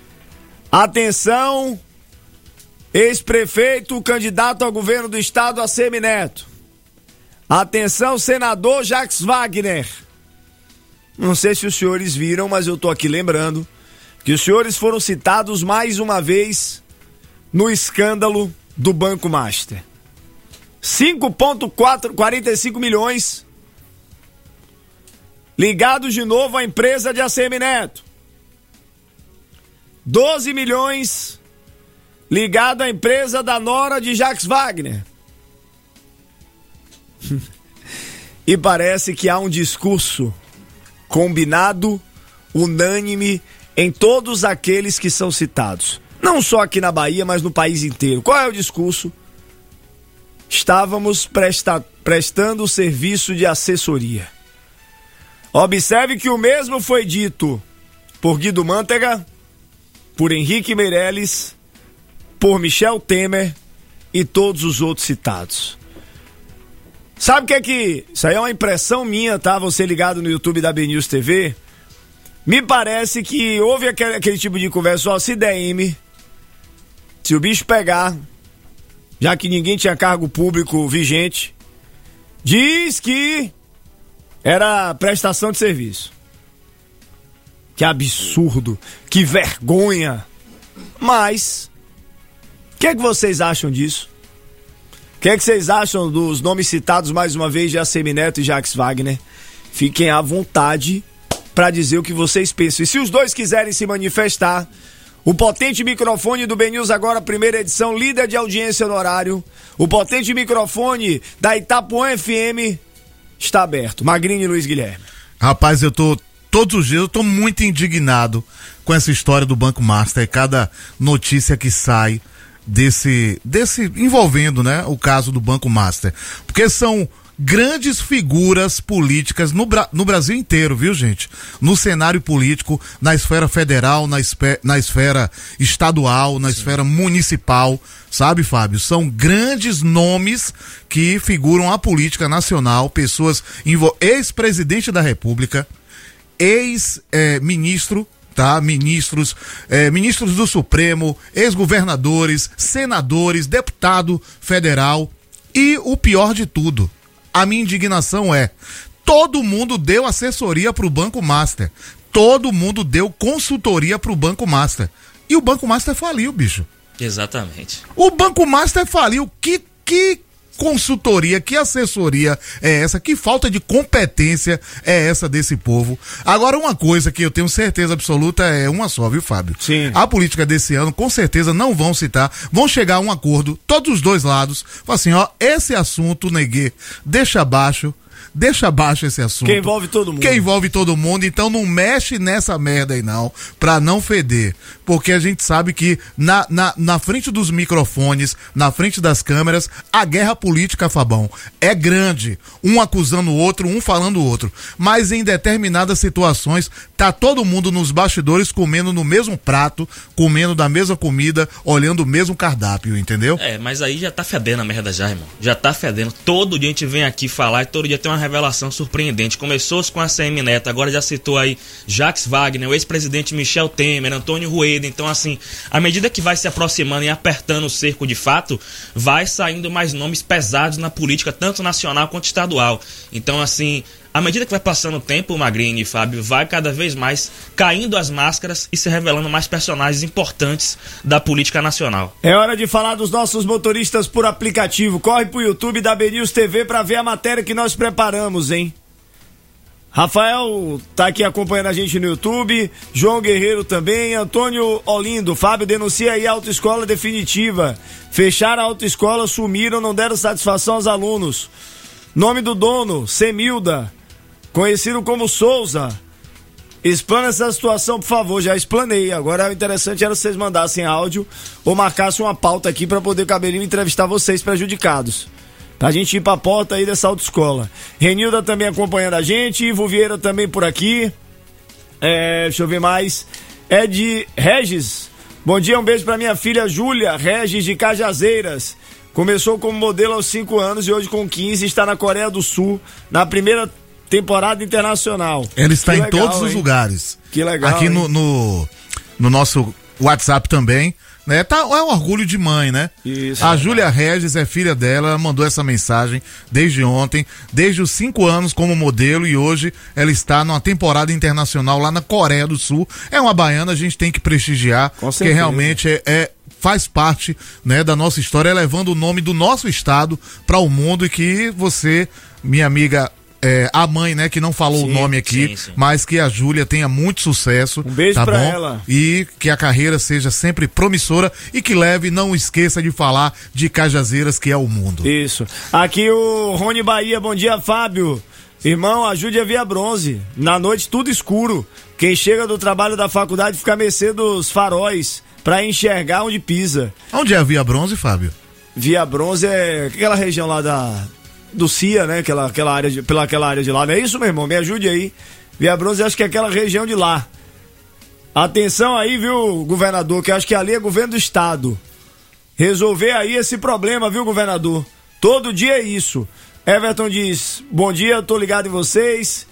Atenção, ex-prefeito, candidato ao governo do estado, ACM Neto. Atenção, senador Jacques Wagner. Não sei se os senhores viram, mas eu tô aqui lembrando que os senhores foram citados mais uma vez no escândalo do Banco Master. 5,45 milhões ligados de novo à empresa de ACM Neto. 12 milhões ligado à empresa da nora de Jacques Wagner. E parece que há um discurso combinado, unânime, em todos aqueles que são citados. Não só aqui na Bahia, mas no país inteiro. Qual é o discurso? Estávamos prestando serviço de assessoria. Observe que o mesmo foi dito por Guido Mantega, por Henrique Meirelles, por Michel Temer e todos os outros citados. Sabe o que é que... Isso aí é uma impressão minha, tá? Você ligado no YouTube da BNews TV. Me parece que houve aquele tipo de conversa, ó, se der M, se o bicho pegar, já que ninguém tinha cargo público vigente, diz que era prestação de serviço. Que absurdo, que vergonha. Mas, o que é que vocês acham disso? O que é que vocês acham dos nomes citados mais uma vez de ACM Neto e Jacques Wagner? Fiquem à vontade para dizer o que vocês pensam. E se os dois quiserem se manifestar, o potente microfone do BNews Agora, primeira edição, líder de audiência no horário, o potente microfone da Itapuã FM está aberto. Magrinho e Luiz Guilherme. Rapaz, todos os dias eu tô muito indignado com essa história do Banco Master. Cada notícia que sai desse envolvendo, né, o caso do Banco Master, porque são grandes figuras políticas no Brasil inteiro, viu, gente? No cenário político, na esfera federal, na esfera estadual, na esfera municipal, sabe, Fábio? São grandes nomes que figuram a política nacional, pessoas, ex-presidente da República, ex-ministro, tá? Ministros do Supremo, ex-governadores, senadores, deputado federal. E o pior de tudo, a minha indignação é: todo mundo deu assessoria pro Banco Master, todo mundo deu consultoria pro Banco Master, e o Banco Master faliu, bicho. Exatamente. O Banco Master faliu. Que consultoria, que assessoria é essa? Que falta de competência é essa desse povo? Agora, uma coisa que eu tenho certeza absoluta é uma só, viu, Fábio? Sim. A política desse ano, com certeza, não vão citar, vão chegar a um acordo, todos os dois lados, falar assim, ó, esse assunto, Neguê, deixa abaixo esse assunto. Que envolve todo mundo. Então não mexe nessa merda aí não, pra não feder. Porque a gente sabe que na frente dos microfones, na frente das câmeras, a guerra política, Fabão, é grande. Um acusando o outro, um falando o outro. Mas em determinadas situações, tá todo mundo nos bastidores comendo no mesmo prato, comendo da mesma comida, olhando o mesmo cardápio, entendeu? Mas aí já tá fedendo a merda já, irmão. Já tá fedendo. Todo dia a gente vem aqui falar e todo dia tem uma revelação surpreendente. Começou com a ACM Neto, agora já citou aí Jacques Wagner, o ex-presidente Michel Temer, Antônio Rueda. Então, assim, à medida que vai se aproximando e apertando o cerco de fato, vai saindo mais nomes pesados na política, tanto nacional quanto estadual. Então, assim, à medida que vai passando o tempo, Magrini e Fábio, vai cada vez mais caindo as máscaras e se revelando mais personagens importantes da política nacional. É hora de falar dos nossos motoristas por aplicativo. Corre pro YouTube da BNews TV pra ver a matéria que nós preparamos, hein? Rafael tá aqui acompanhando a gente no YouTube, João Guerreiro também, Antônio Olindo, Fábio denuncia aí a autoescola definitiva. Fecharam a autoescola, sumiram, não deram satisfação aos alunos. Nome do dono, Semilda, conhecido como Souza. Explana essa situação, por favor. Já explanei. Agora o interessante era vocês mandassem áudio ou marcassem uma pauta aqui pra poder o Cabelinho entrevistar vocês prejudicados. Pra gente ir pra porta aí dessa autoescola. Renilda também acompanhando a gente, Ivo Vieira também por aqui. Deixa eu ver mais. Ed Regis, bom dia, um beijo pra minha filha Júlia Regis de Cajazeiras. Começou como modelo aos 5 anos e hoje com 15 está na Coreia do Sul, na primeira temporada internacional. Ela está em todos os lugares. Que legal. Aqui no nosso WhatsApp também, né? É um orgulho de mãe, né? Isso. A Júlia Regis é filha dela, ela mandou essa mensagem desde ontem, desde os 5 anos como modelo, e hoje ela está numa temporada internacional lá na Coreia do Sul. É uma baiana, a gente tem que prestigiar, porque realmente é faz parte, né, da nossa história, levando o nome do nosso estado para o mundo, e que você, minha amiga, a mãe, né, que não falou o nome aqui, mas que a Júlia tenha muito sucesso. Um beijo tá pra bom? ela. E que a carreira seja sempre promissora e que leve, não esqueça de falar de Cajazeiras, que é o mundo. Isso. Aqui o Rony Bahia, bom dia, Fábio. Irmão, ajude a Via Bronze. Na noite tudo escuro. Quem chega do trabalho da faculdade fica a mercê dos faróis pra enxergar onde pisa. Onde é a Via Bronze, Fábio? Via Bronze é aquela região lá do CIA, né? Aquela área de lá. Não é isso, meu irmão? Me ajude aí. Via Bronze, acho que é aquela região de lá. Atenção aí, viu, governador, que acho que ali é governo do estado. Resolver aí esse problema, viu, governador? Todo dia é isso. Everton diz, bom dia, eu tô ligado em vocês.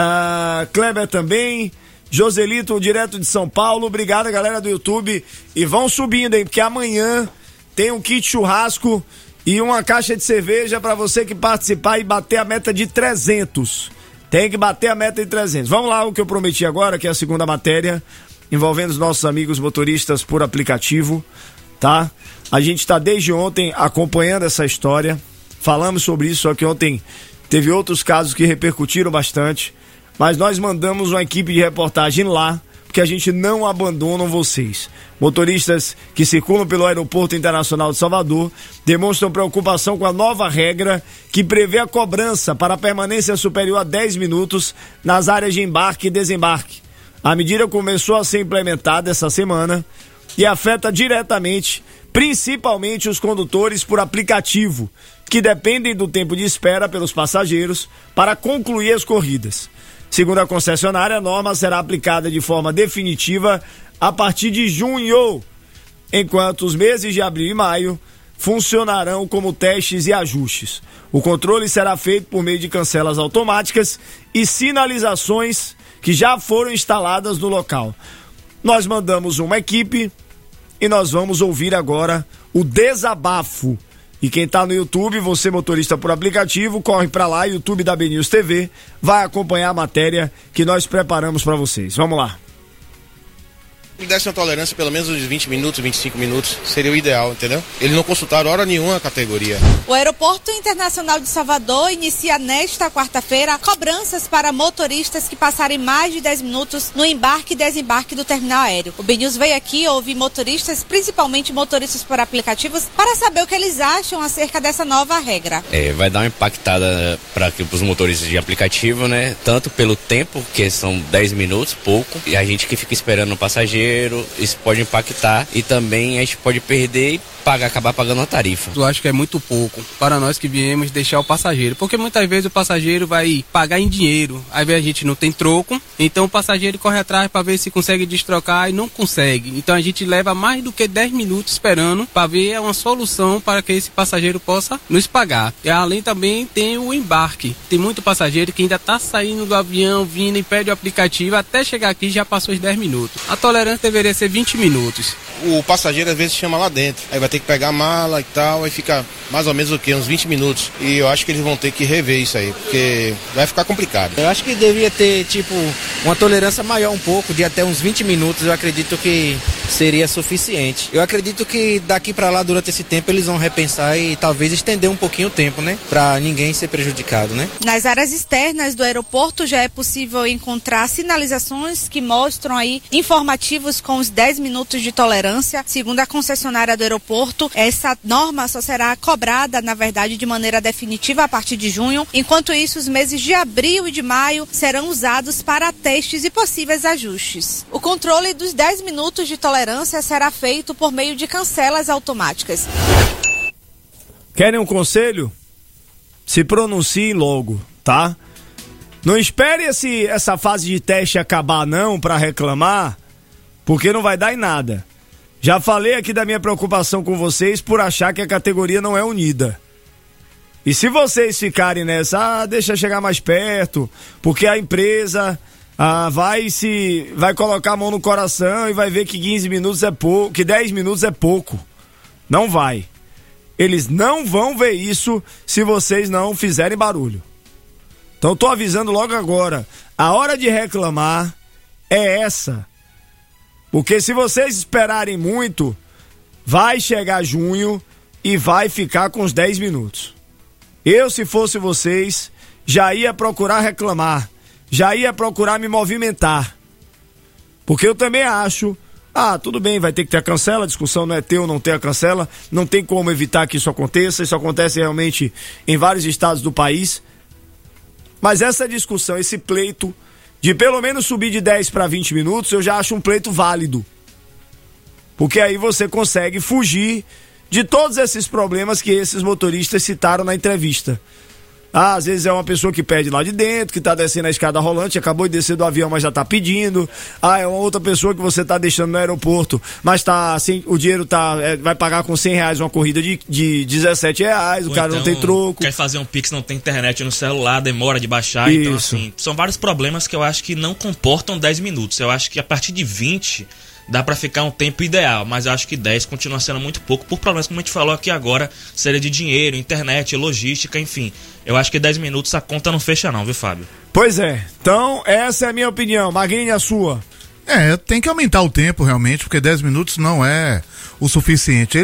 Kleber também. Joselito, direto de São Paulo. Obrigado, galera do YouTube. E vão subindo, hein, porque amanhã tem um kit churrasco e uma caixa de cerveja pra você que participar e bater a meta de 300. Tem que bater a meta de 300. Vamos lá, o que eu prometi agora, que é a segunda matéria, envolvendo os nossos amigos motoristas por aplicativo, tá? A gente tá desde ontem acompanhando essa história. Falamos sobre isso, só que ontem teve outros casos que repercutiram bastante. Mas nós mandamos uma equipe de reportagem lá, porque a gente não abandona vocês. Motoristas que circulam pelo Aeroporto Internacional de Salvador demonstram preocupação com a nova regra que prevê a cobrança para permanência superior a 10 minutos nas áreas de embarque e desembarque. A medida começou a ser implementada essa semana e afeta diretamente, principalmente os condutores por aplicativo, que dependem do tempo de espera pelos passageiros para concluir as corridas. Segundo a concessionária, a norma será aplicada de forma definitiva a partir de junho, enquanto os meses de abril e maio funcionarão como testes e ajustes. O controle será feito por meio de cancelas automáticas e sinalizações que já foram instaladas no local. Nós mandamos uma equipe e nós vamos ouvir agora o desabafo. E quem tá no YouTube, você motorista por aplicativo, corre pra lá, YouTube da BNews TV, vai acompanhar a matéria que nós preparamos pra vocês. Vamos lá. Ele desse uma tolerância pelo menos de 20 minutos, 25 minutos, seria o ideal, entendeu? Eles não consultaram hora nenhuma a categoria. O Aeroporto Internacional de Salvador inicia nesta quarta-feira cobranças para motoristas que passarem mais de 10 minutos no embarque e desembarque do terminal aéreo. O BNews veio aqui ouvir motoristas, principalmente motoristas por aplicativos, para saber o que eles acham acerca dessa nova regra. Vai dar uma impactada para os motoristas de aplicativo, né? Tanto pelo tempo, que são 10 minutos, pouco, e a gente que fica esperando o passageiro, isso pode impactar e também a gente pode perder e acabar pagando a tarifa. Eu acho que é muito pouco para nós que viemos deixar o passageiro, porque muitas vezes o passageiro vai pagar em dinheiro, aí a gente não tem troco, então o passageiro corre atrás para ver se consegue destrocar e não consegue, então a gente leva mais do que 10 minutos esperando para ver uma solução para que esse passageiro possa nos pagar. E além também tem o embarque, tem muito passageiro que ainda está saindo do avião, vindo e pede o aplicativo, até chegar aqui já passou os 10 minutos. A tolerância deveria ser 20 minutos. O passageiro às vezes chama lá dentro, aí vai ter que pegar a mala e tal, aí fica mais ou menos o quê? Uns 20 minutos. E eu acho que eles vão ter que rever isso aí, porque vai ficar complicado. Eu acho que devia ter, uma tolerância maior um pouco, de até uns 20 minutos, eu acredito que seria suficiente. Eu acredito que daqui pra lá, durante esse tempo, eles vão repensar e talvez estender um pouquinho o tempo, né? Pra ninguém ser prejudicado, né? Nas áreas externas do aeroporto já é possível encontrar sinalizações que mostram aí informativos com os 10 minutos de tolerância. Segundo a concessionária do aeroporto, essa norma só será cobrada, na verdade, de maneira definitiva a partir de junho. Enquanto isso, os meses de abril e de maio serão usados para testes e possíveis ajustes. O controle dos 10 minutos de tolerância será feito por meio de cancelas automáticas. Querem um conselho? Se pronunciem logo, tá? Não espere essa fase de teste acabar não para reclamar, porque não vai dar em nada. Já falei aqui da minha preocupação com vocês por achar que a categoria não é unida. E se vocês ficarem nessa, deixa chegar mais perto, porque a empresa vai colocar a mão no coração e vai ver que 15 minutos é pouco, que 10 minutos é pouco. Não vai. Eles não vão ver isso se vocês não fizerem barulho. Então tô avisando logo agora, a hora de reclamar é essa. Porque se vocês esperarem muito, vai chegar junho e vai ficar com os 10 minutos. Eu, se fosse vocês, já ia procurar reclamar, já ia procurar me movimentar. Porque eu também acho, tudo bem, vai ter que ter a cancela, a discussão não é ter ou não ter a cancela, não tem como evitar que isso aconteça, isso acontece realmente em vários estados do país. Mas essa discussão, esse pleito de pelo menos subir de 10 para 20 minutos, eu já acho um pleito válido. Porque aí você consegue fugir de todos esses problemas que esses motoristas citaram na entrevista. Às vezes é uma pessoa que pede lá de dentro, que tá descendo a escada rolante, acabou de descer do avião, mas já tá pedindo. É uma outra pessoa que você tá deixando no aeroporto, mas tá assim, o dinheiro vai pagar com R$100 uma corrida de R$17, o cara então, não tem troco. Quer fazer um Pix, não tem internet no celular, demora de baixar. Isso. Então assim, são vários problemas que eu acho que não comportam 10 minutos. Eu acho que a partir de 20 dá pra ficar um tempo ideal, mas eu acho que 10 continua sendo muito pouco por problemas, como a gente falou aqui agora, seria de dinheiro, internet, logística, enfim. Eu acho que 10 minutos a conta não fecha não, viu, Fábio? Pois é. Então, essa é a minha opinião. Magrini, a sua? Tem que aumentar o tempo realmente, porque 10 minutos não é o suficiente.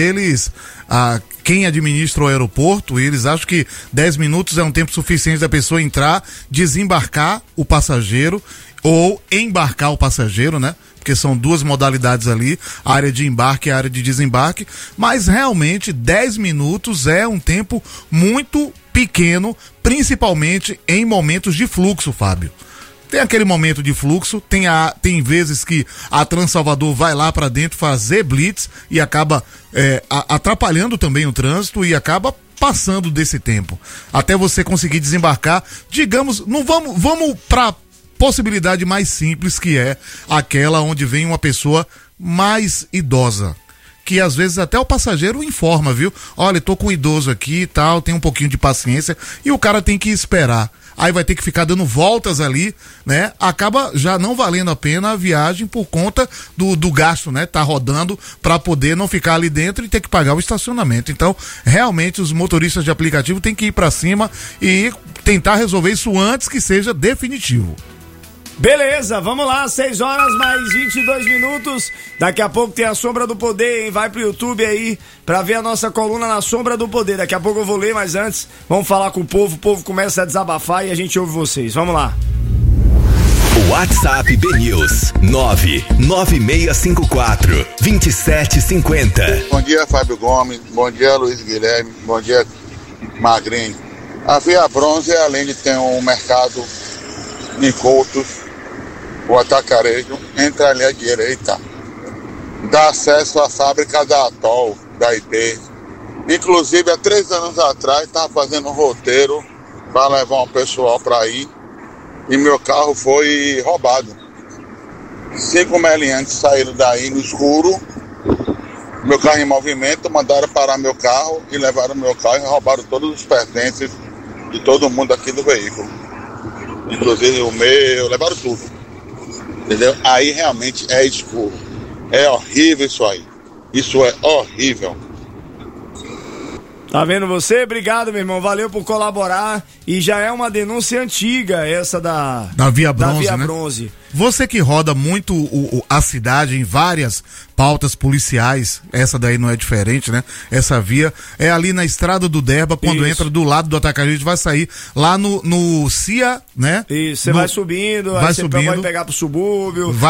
Quem administra o aeroporto, eles acham que 10 minutos é um tempo suficiente da pessoa entrar, desembarcar o passageiro ou embarcar o passageiro, né? Porque são duas modalidades ali, a área de embarque e a área de desembarque, mas realmente 10 minutos é um tempo muito pequeno, principalmente em momentos de fluxo, Fábio. Tem aquele momento de fluxo, tem vezes que a Transalvador vai lá para dentro fazer blitz e acaba atrapalhando também o trânsito e acaba passando desse tempo. Até você conseguir desembarcar, digamos, não vamos para possibilidade mais simples, que é aquela onde vem uma pessoa mais idosa, que às vezes até o passageiro informa, viu? Olha, tô com um idoso aqui e tal, tem um pouquinho de paciência, e o cara tem que esperar. Aí vai ter que ficar dando voltas ali, né? Acaba já não valendo a pena a viagem por conta do gasto, né? Tá rodando para poder não ficar ali dentro e ter que pagar o estacionamento. Então, realmente os motoristas de aplicativo têm que ir para cima e tentar resolver isso antes que seja definitivo. Beleza, vamos lá, 6 horas mais 22 minutos. Daqui a pouco tem a Sombra do Poder, hein? Vai pro YouTube aí pra ver a nossa coluna na Sombra do Poder. Daqui a pouco eu vou ler, mas antes vamos falar com o povo começa a desabafar e a gente ouve vocês. Vamos lá. WhatsApp BNews 99654-2750. Bom dia, Fábio Gomes. Bom dia, Luiz Guilherme. Bom dia, Magrini. A Via Bronze, além de ter um mercado em Coutos, o atacarejo, entra ali à direita, dá acesso à fábrica da Atol, da IP. Inclusive, há 3 anos atrás, estava fazendo um roteiro para levar um pessoal para ir e meu carro foi roubado. 5 meliantes saíram daí no escuro, meu carro em movimento, mandaram parar meu carro e levaram meu carro e roubaram todos os pertences de todo mundo aqui do veículo. Inclusive o meu, levaram tudo. Entendeu? Aí realmente é escuro. É horrível isso aí. Isso é horrível. Tá vendo você? Obrigado, meu irmão. Valeu por colaborar. E já é uma denúncia antiga essa da Via Bronze, né? Bronze. Você que roda muito a cidade em várias pautas policiais, essa daí não é diferente, né? Essa via é ali na Estrada do Derba, quando entra do lado do atacarejo, vai sair lá no CIA, né? Isso, você vai subindo, aí você pode pegar pro subúrbio.